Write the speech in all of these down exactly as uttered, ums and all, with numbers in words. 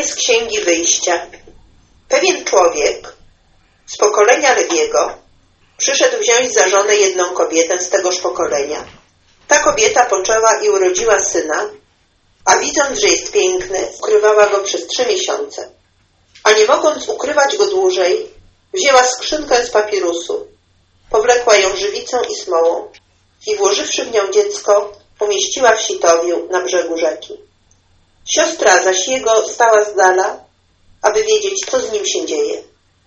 Czytanie z Księgi Wyjścia. Pewien człowiek z pokolenia Lewiego przyszedł wziąć za żonę jedną kobietę z tegoż pokolenia. Ta kobieta poczęła i urodziła syna, a widząc, że jest piękny, ukrywała go przez trzy miesiące. A nie mogąc ukrywać go dłużej, wzięła skrzynkę z papirusu, powlekła ją żywicą i smołą i włożywszy w nią dziecko, umieściła w sitowiu na brzegu rzeki. Siostra zaś jego stała z dala, aby wiedzieć, co z nim się dzieje.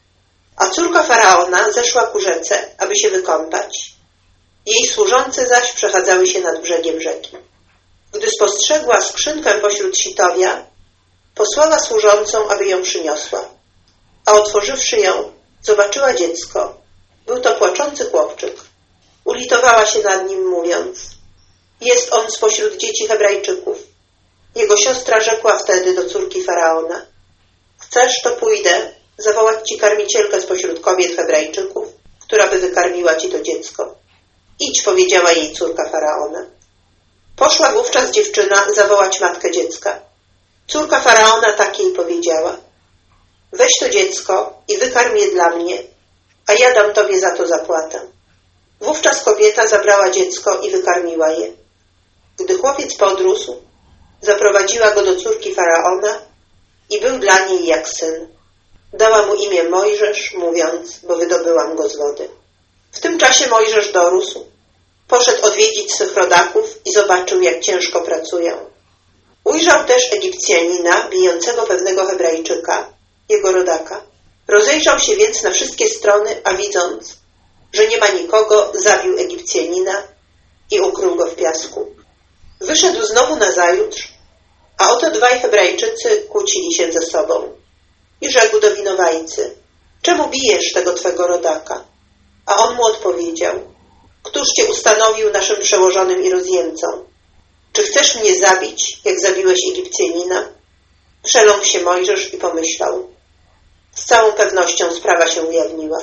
A córka Faraona zeszła ku rzece, aby się wykąpać. Jej służące zaś przechadzały się nad brzegiem rzeki. Gdy spostrzegła skrzynkę pośród sitowia, posłała służącą, aby ją przyniosła. A otworzywszy ją, zobaczyła dziecko. Był to płaczący chłopczyk. Ulitowała się nad nim, mówiąc: jest on spośród dzieci Hebrajczyków. Jego siostra rzekła wtedy do córki Faraona: chcesz, to pójdę zawołać ci karmicielkę spośród kobiet Hebrajczyków, która by wykarmiła ci to dziecko. Idź, powiedziała jej córka Faraona. Poszła wówczas dziewczyna zawołać matkę dziecka. Córka Faraona tak jej powiedziała: weź to dziecko i wykarm je dla mnie, a ja dam tobie za to zapłatę. Wówczas kobieta zabrała dziecko i wykarmiła je. Gdy chłopiec podrósł, zaprowadziła go do córki Faraona i był dla niej jak syn. Dała mu imię Mojżesz, mówiąc: bo wydobyłam go z wody. W tym czasie Mojżesz dorósł, poszedł odwiedzić swych rodaków i zobaczył, jak ciężko pracują. Ujrzał też Egipcjanina bijącego pewnego Hebrajczyka, jego rodaka. Rozejrzał się więc na wszystkie strony, a widząc, że nie ma nikogo, zabił Egipcjanina i ukrył go w piasku. Wyszedł znowu nazajutrz, a oto dwaj Hebrajczycy kłócili się ze sobą. I rzekł do winowajcy: czemu bijesz tego twego rodaka? A on mu odpowiedział: któż cię ustanowił naszym przełożonym i rozjemcą? Czy chcesz mnie zabić, jak zabiłeś Egipcjanina? Przeląkł się Mojżesz i pomyślał: z całą pewnością sprawa się ujawniła.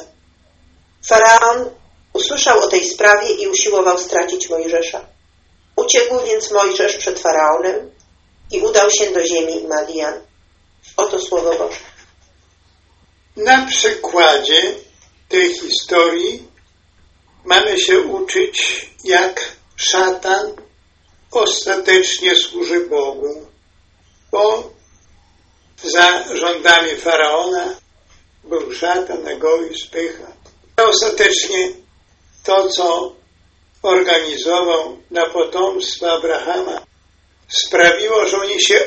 Faraon usłyszał o tej sprawie i usiłował stracić Mojżesza. Uciekł więc Mojżesz przed Faraonem i udał się do ziemi Madian. Oto słowo Boże. Na przykładzie tej historii mamy się uczyć, jak szatan ostatecznie służy Bogu, bo za rządami Faraona był szatan, egoizm, pycha. Ostatecznie to, co organizował na potomstwo Abrahama, sprawiło, że oni się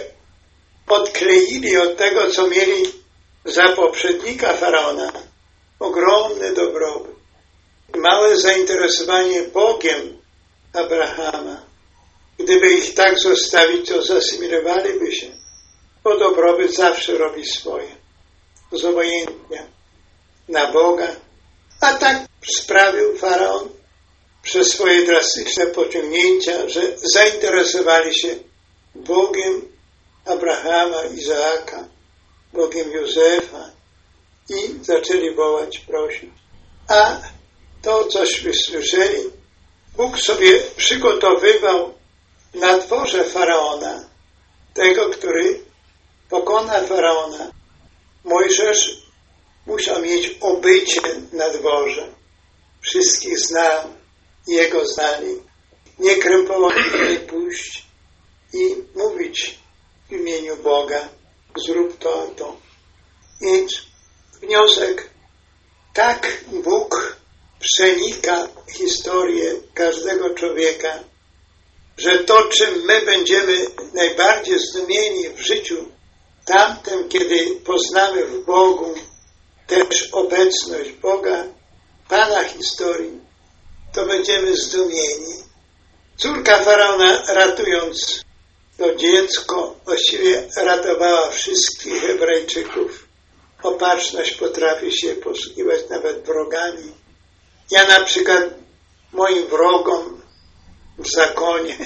odkleili od tego, co mieli za poprzednika Faraona. Ogromny dobrobyt. Małe zainteresowanie Bogiem Abrahama. Gdyby ich tak zostawić, to zasymilowaliby się, bo dobrobyt zawsze robi swoje. Zobojętnia na Boga. A tak sprawił Faraon przez swoje drastyczne pociągnięcia, że zainteresowali się Bogiem Abrahama, Izaaka, Bogiem Józefa i zaczęli wołać, prosić. A to, cośmy słyszeli, Bóg sobie przygotowywał na dworze Faraona, tego, który pokona Faraona. Mojżesz musiał mieć obycie na dworze. Wszystkich znał, jego znali. Nie krępował, nie pójść i mówić w imieniu Boga: zrób to, a to. Więc wniosek: tak Bóg przenika historię każdego człowieka, że to, czym my będziemy najbardziej zdumieni w życiu tamtym, kiedy poznamy w Bogu też obecność Boga, Pana historii, to będziemy zdumieni. Córka Faraona, ratując to dziecko, właściwie ratowała wszystkich Hebrajczyków. Opatrzność potrafi się posługiwać nawet wrogami. Ja na przykład moim wrogom w zakonie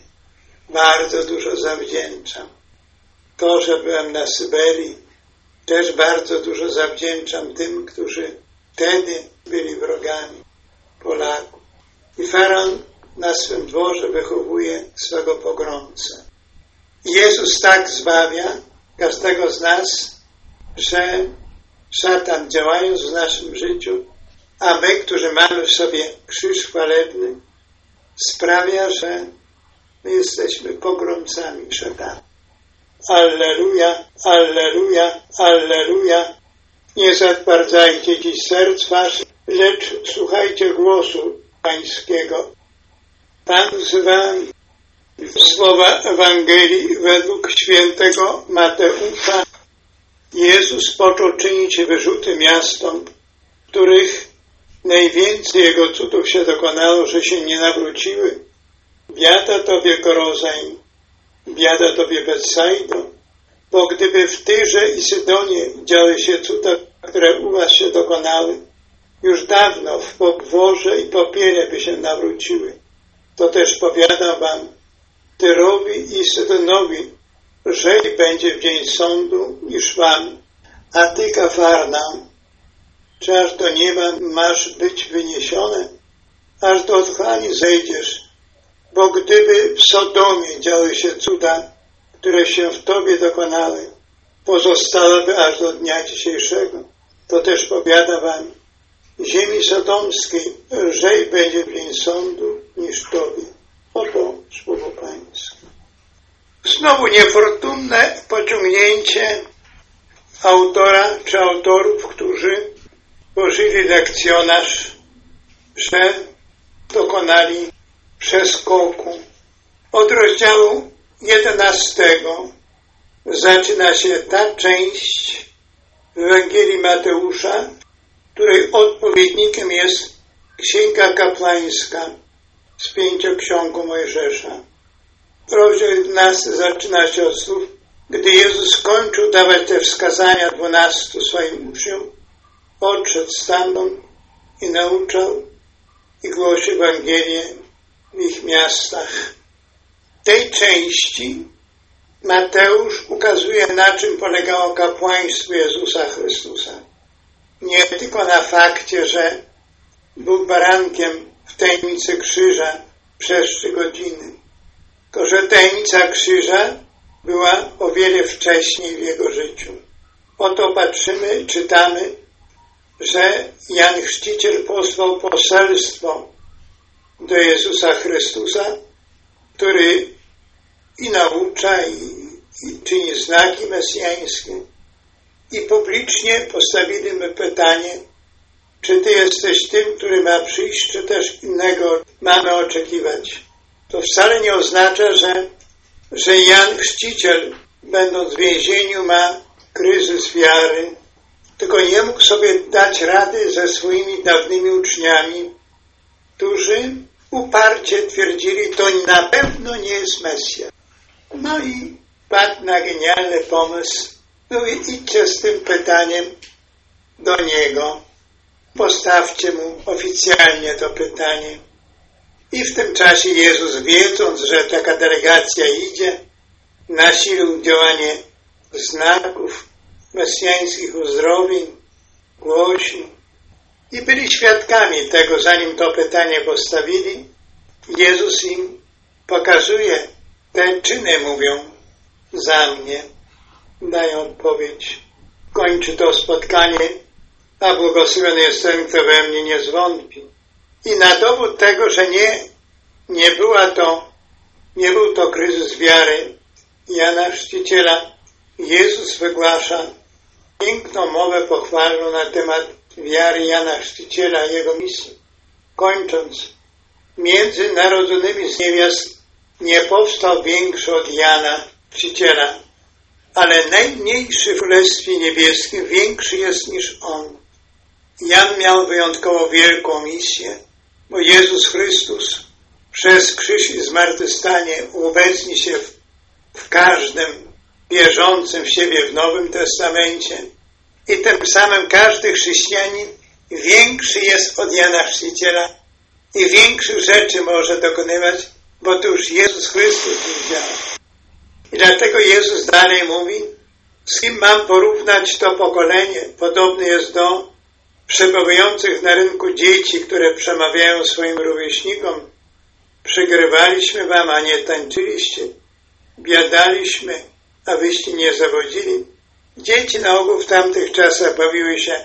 bardzo dużo zawdzięczam. To, że byłem na Syberii, też bardzo dużo zawdzięczam tym, którzy wtedy byli wrogami Polaków. I Faraon na swym dworze wychowuje swego pogromcę. Jezus tak zbawia, każdego z nas, że szatan, działając w naszym życiu, a my, którzy mamy w sobie krzyż chwalebny, sprawia, że my jesteśmy pogromcami szatana. Alleluja, alleluja, alleluja. Nie zatwardzajcie dziś serc waszych, lecz słuchajcie głosu Pańskiego. Pan z wami. Słowa Ewangelii według świętego Mateusza. Jezus począł czynić wyrzuty miastom, w których najwięcej Jego cudów się dokonało, że się nie nawróciły. Biada Tobie, Korozain, biada Tobie, Betsaido, bo gdyby w Tyrze i Sydonie działy się cuda, które u was się dokonały, już dawno w podworze i popiele by się nawróciły. To też powiadam wam, Tyrowi i Sydonowi lżej będzie w dzień sądu niż wam, a ty, Kafarnaum, czy aż do nieba masz być wyniesione, aż do otchłani zejdziesz, bo gdyby w Sodomie działy się cuda, które się w tobie dokonały, pozostałyby aż do dnia dzisiejszego. To też powiada wam, ziemi sodomskiej lżej będzie w dzień sądu niż tobie. Oto słowo Pańskie. Znowu niefortunne pociągnięcie autora czy autorów, którzy tworzyli lekcjonarz, że dokonali przeskoku. Od rozdziału jedenastego zaczyna się ta część Ewangelii Mateusza, której odpowiednikiem jest Księga Kapłańska z Pięcioksiągu Mojżesza. Rozdział jedenasty zaczyna się od słów: gdy Jezus skończył dawać te wskazania dwunastu swoim uczniom, odszedł stamtąd i nauczał i głosił Ewangelię w ich miastach. W tej części Mateusz ukazuje, na czym polegało kapłaństwo Jezusa Chrystusa. Nie tylko na fakcie, że był barankiem w tajemnicy krzyża przez trzy godziny, tylko że tajemnica krzyża była o wiele wcześniej w jego życiu. Oto patrzymy, czytamy, że Jan Chrzciciel posłał poselstwo do Jezusa Chrystusa, który i naucza, i, i czyni znaki mesjańskie. I publicznie postawili mu pytanie, czy Ty jesteś tym, który ma przyjść, czy też innego mamy oczekiwać. To wcale nie oznacza, że, że Jan Chrzciciel, będąc w więzieniu, ma kryzys wiary, tylko nie mógł sobie dać rady ze swoimi dawnymi uczniami, którzy uparcie twierdzili, to na pewno nie jest Mesjasz. No i padł na genialny pomysł, no i idźcie z tym pytaniem do Niego, postawcie Mu oficjalnie to pytanie. I w tym czasie Jezus, wiedząc, że taka delegacja idzie, nasilił działanie znaków, mesjańskich uzdrowień, głosił. I byli świadkami tego, zanim to pytanie postawili. Jezus im pokazuje, te czyny mówią za mnie. Dają odpowiedź. Kończy to spotkanie, a błogosławiony jest ten, kto we mnie nie zwątpi. I na dowód tego, że nie, nie była to, nie był to kryzys wiary Jana Chrzciciela, Jezus wygłasza piękną mowę pochwalną na temat wiary Jana Chrzciciela i jego misji. Kończąc, między narodzonymi z niewiast nie powstał większy od Jana Chrzciciela, ale najmniejszy w Królestwie Niebieskim większy jest niż on. Jan miał wyjątkowo wielką misję, bo Jezus Chrystus przez krzyż i zmartwychwstanie uobecni się w, w każdym wierzącym w siebie w Nowym Testamencie i tym samym każdy chrześcijanin większy jest od Jana Chrzciciela i większych rzeczy może dokonywać, bo to już Jezus Chrystus nim działa. I dlatego Jezus dalej mówi, z kim mam porównać to pokolenie? Podobne jest do przebywających na rynku dzieci, które przemawiają swoim rówieśnikom. Przygrywaliśmy wam, a nie tańczyliście. Biadaliśmy, abyście nie zawodzili. Dzieci na ogół w tamtych czasach bawiły się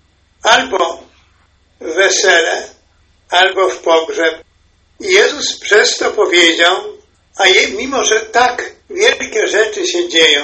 albo w wesele, albo w pogrzeb. I Jezus przez to powiedział, a je, mimo że tak wielkie rzeczy się dzieją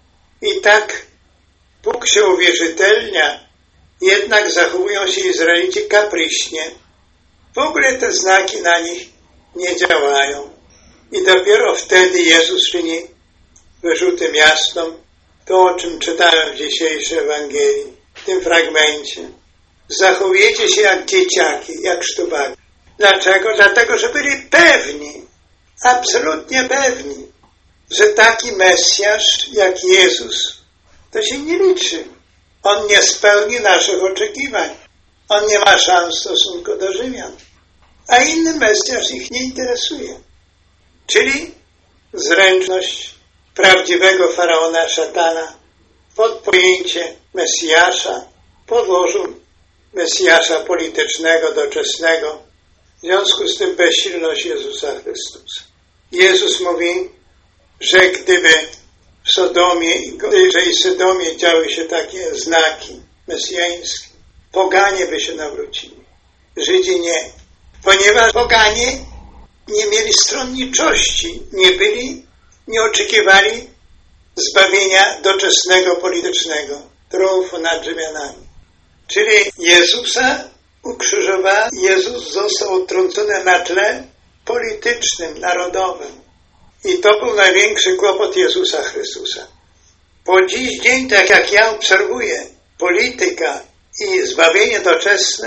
i tak Bóg się uwierzytelnia, jednak zachowują się Izraelici kapryśnie. W ogóle te znaki na nich nie działają. I dopiero wtedy Jezus czyni wyrzuty miastom, to o czym czytałem w dzisiejszej Ewangelii, w tym fragmencie. Zachowujecie się jak dzieciaki, jak sztubaki. Dlaczego? Dlatego, że byli pewni, absolutnie pewni, że taki Mesjasz jak Jezus to się nie liczy. On nie spełni naszych oczekiwań. On nie ma szans w stosunku do Rzymian. A inny Mesjasz ich nie interesuje. Czyli zręczność prawdziwego faraona szatana pod pojęcie Mesjasza podłożył Mesjasza politycznego, doczesnego. W związku z tym bezsilność Jezusa Chrystusa. Jezus mówi, że gdyby w Sodomie i Sodomie działy się takie znaki mesjańskie, poganie by się nawrócili. Żydzi nie. Ponieważ poganie nie mieli stronniczości, nie byli, nie oczekiwali zbawienia doczesnego, politycznego, triumfu nad Rzymianami. Czyli Jezusa ukrzyżowano, Jezus został odtrącony na tle politycznym, narodowym. I to był największy kłopot Jezusa Chrystusa. Po dziś dzień, tak jak ja obserwuję, polityka i zbawienie doczesne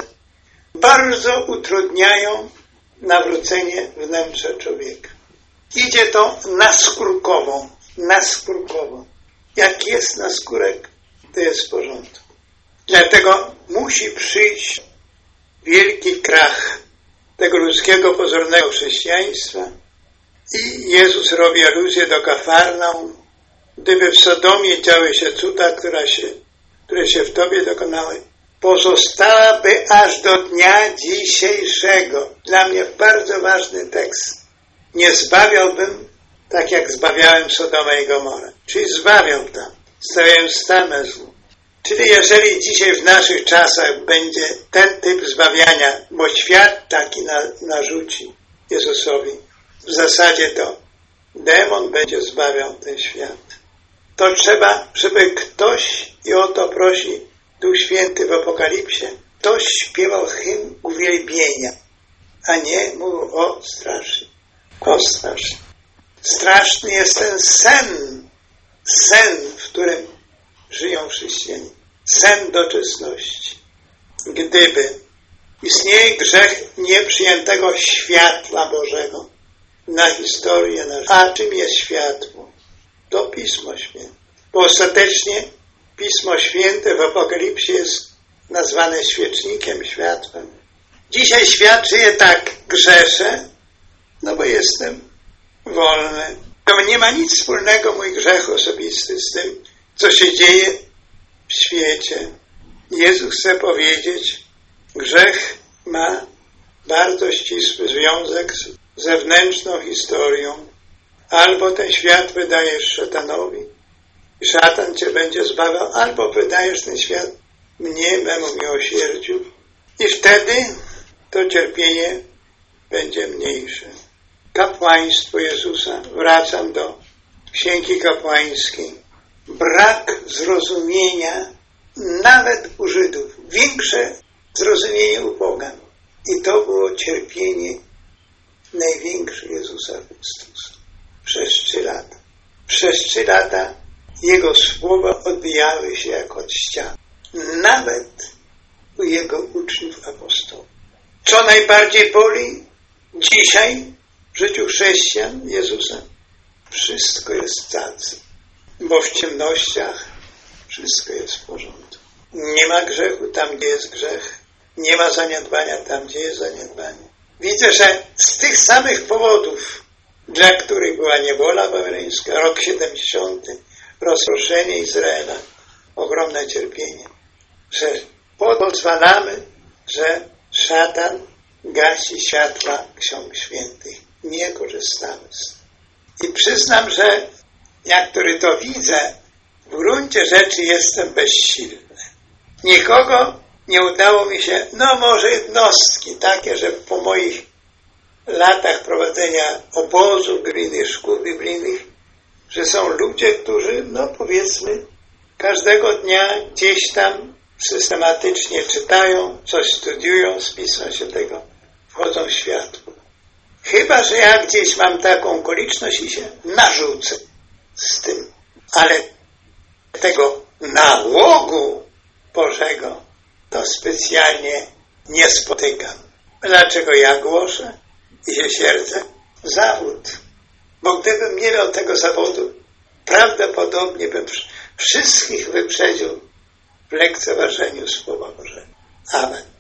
bardzo utrudniają nawrócenie wnętrza człowieka. Idzie to naskórkowo, naskórkowo. Jak jest naskórek, to jest w porządku. Dlatego musi przyjść wielki krach tego ludzkiego pozornego chrześcijaństwa i Jezus robi aluzję do Kafarnaum. Gdyby w Sodomie działy się cuda, które się, które się w Tobie dokonały, pozostałaby aż do dnia dzisiejszego. Dla mnie bardzo ważny tekst. Nie zbawiałbym tak, jak zbawiałem Sodomę i Gomorę. Czyli zbawiał tam, stawiając stamę złu. Czyli jeżeli dzisiaj w naszych czasach będzie ten typ zbawiania, bo świat taki na, narzuci Jezusowi, w zasadzie to demon będzie zbawiał ten świat. To trzeba, żeby ktoś, i o to prosi Duch Święty w Apokalipsie, ktoś śpiewał hymn uwielbienia, a nie mówił o strasznie, o strasznie. Straszny jest ten sen, sen, w którym żyją chrześcijanie. Sen doczesności. Gdyby istnieje grzech nieprzyjętego światła Bożego na historię naszą. A czym jest światło? To Pismo Święte. Bo ostatecznie Pismo Święte w Apokalipsie jest nazwane świecznikiem, światłem. Dzisiaj świat żyje tak, grzeszę, no bo jestem wolny. To nie ma nic wspólnego mój grzech osobisty z tym, co się dzieje w świecie. Jezus chce powiedzieć, grzech ma bardzo ścisły związek z zewnętrzną historią. Albo ten świat wydajesz szatanowi i szatan cię będzie zbawiał, albo wydajesz ten świat mnie, memu miłosierdziu. I wtedy to cierpienie będzie mniejsze. Kapłaństwo Jezusa, wracam do księgi kapłańskiej. Brak zrozumienia nawet u Żydów, większe zrozumienie u pogan. I to było cierpienie największe Jezusa Chrystusa. Przez trzy lata. Przez trzy lata Jego słowa odbijały się jak od ścian. Nawet u Jego uczniów apostołów. Co najbardziej boli dzisiaj w życiu chrześcijan Jezusa? Wszystko jest tacy, bo w ciemnościach wszystko jest w porządku. Nie ma grzechu tam, gdzie jest grzech. Nie ma zaniedbania tam, gdzie jest zaniedbanie. Widzę, że z tych samych powodów, dla których była niewola babilońska, rok siedemdziesiąty, rozproszenie Izraela, ogromne cierpienie, że pozwalamy, że szatan gasi światła ksiąg świętych. Nie korzystamy z tego. I przyznam, że ja, który to widzę, w gruncie rzeczy jestem bezsilny. Nikogo nie udało mi się, no może jednostki takie, że po moich latach prowadzenia obozu biblijnych, szkół biblijnych, że są ludzie, którzy, no powiedzmy, każdego dnia gdzieś tam systematycznie czytają, coś studiują z Pisma Świętego, wchodzą w światło. Chyba że ja gdzieś mam taką okoliczność i się narzucę z tym, ale tego nałogu Bożego to specjalnie nie spotykam. Dlaczego ja głoszę i się sierdzę? Zawód. Bo gdybym nie miał tego zawodu, prawdopodobnie bym wszystkich wyprzedził w lekceważeniu Słowa Bożego. Amen.